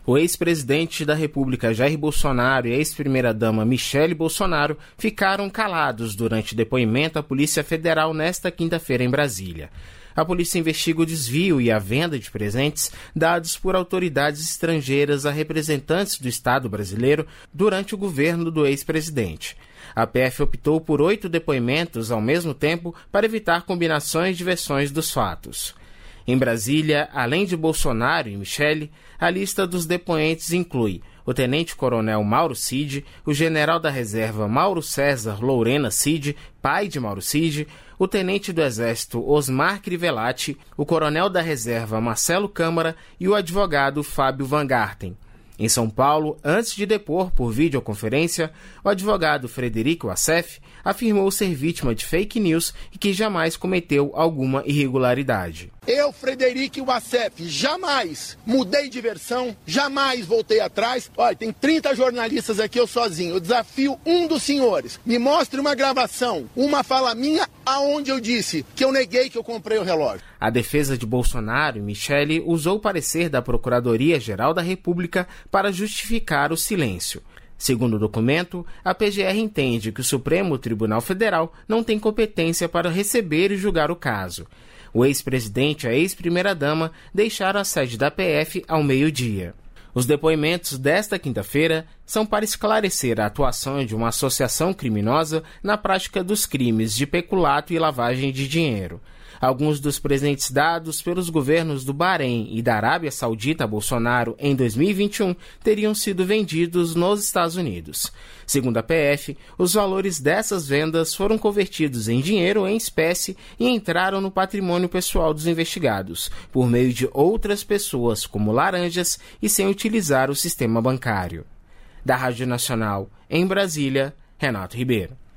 O ex-presidente da República Jair Bolsonaro e a ex-primeira-dama Michele Bolsonaro ficaram calados durante depoimento à Polícia Federal nesta quinta-feira em Brasília. A polícia investiga o desvio e a venda de presentes dados por autoridades estrangeiras a representantes do Estado brasileiro durante o governo do ex-presidente. A PF optou por 8 depoimentos ao mesmo tempo para evitar combinações de versões dos fatos. Em Brasília, além de Bolsonaro e Michele, a lista dos depoentes inclui o tenente-coronel Mauro Cid, o general da reserva Mauro César Lourena Cid, pai de Mauro Cid, o tenente do Exército Osmar Crivellati, o coronel da reserva Marcelo Câmara e o advogado Fábio Van Garten. Em São Paulo, antes de depor por videoconferência, o advogado Frederico Assef afirmou ser vítima de fake news e que jamais cometeu alguma irregularidade. Eu, Frederico Assef, jamais mudei de versão, jamais voltei atrás. Olha, tem 30 jornalistas aqui, eu sozinho. Eu desafio um dos senhores. Me mostre uma gravação, uma fala minha, aonde eu disse que eu neguei que eu comprei o relógio. A defesa de Bolsonaro e Michele usou o parecer da Procuradoria-Geral da República para justificar o silêncio. Segundo o documento, a PGR entende que o Supremo Tribunal Federal não tem competência para receber e julgar o caso. O ex-presidente e a ex-primeira-dama deixaram a sede da PF ao meio-dia. Os depoimentos desta quinta-feira são para esclarecer a atuação de uma associação criminosa na prática dos crimes de peculato e lavagem de dinheiro. Alguns dos presentes dados pelos governos do Bahrein e da Arábia Saudita a Bolsonaro em 2021 teriam sido vendidos nos Estados Unidos. Segundo a PF, os valores dessas vendas foram convertidos em dinheiro em espécie e entraram no patrimônio pessoal dos investigados, por meio de outras pessoas como laranjas e sem utilizar o sistema bancário. Da Rádio Nacional, em Brasília, Renato Ribeiro.